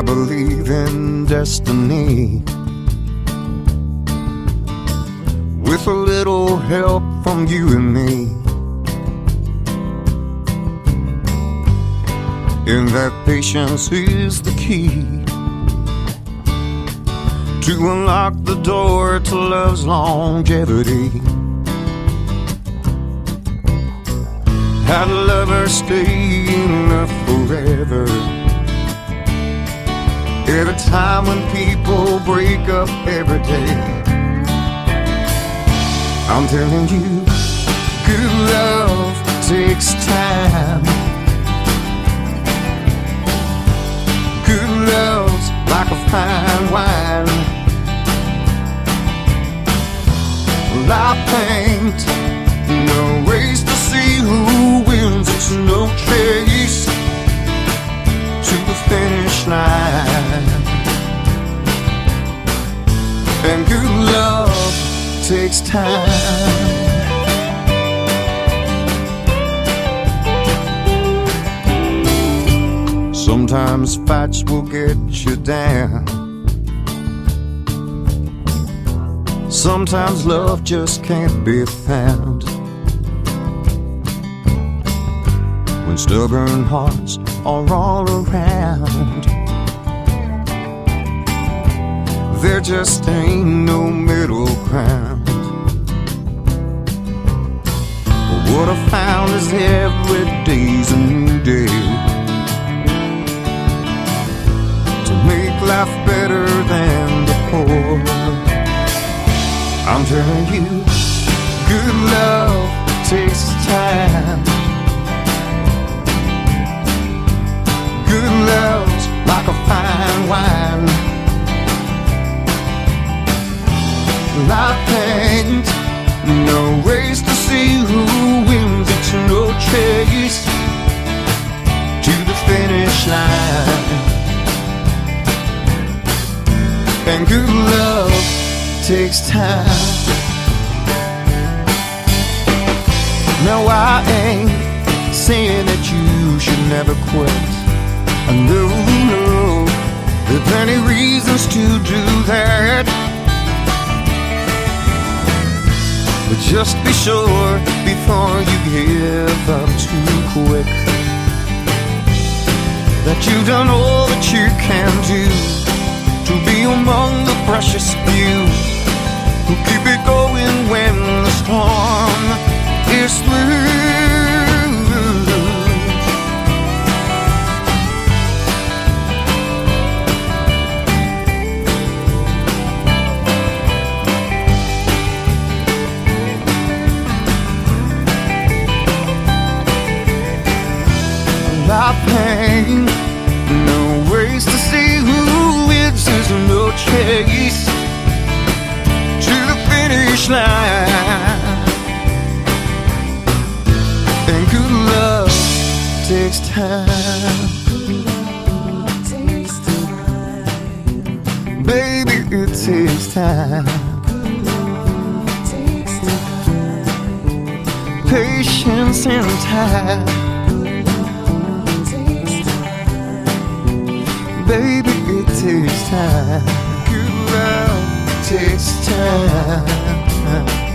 I believe in destiny. With a little help from you and me, and that patience is the key to unlock the door to love's longevity. How do lovers stay in love forever? Every time when people break up every day, I'm telling you, good love takes time. Good love's like a fine wine. Life ain't no race to see who wins. It's no chase to the finish line. And good love takes time. Sometimes fights will get you down. Sometimes love just can't be found. When stubborn hearts are all around, there just ain't no middle ground. But what I found is every day's a new day to make life better than before. I'm telling you, good love takes time. Good love's like a fine wine. Life ain't no race to see who wins. It's no chase to the finish line. And good love takes time. Now I ain't saying that you should never quit. I know, there are plenty reasons to do that. But just be sure before you give up too quick that you've done all that you can do to be among the precious few who keep it going when the storm is through. Life ain't no race to see who wins. There's no chase to the finish line. And good love takes time. Baby, it takes time. Patience and time. Baby, it takes time. Good love takes time.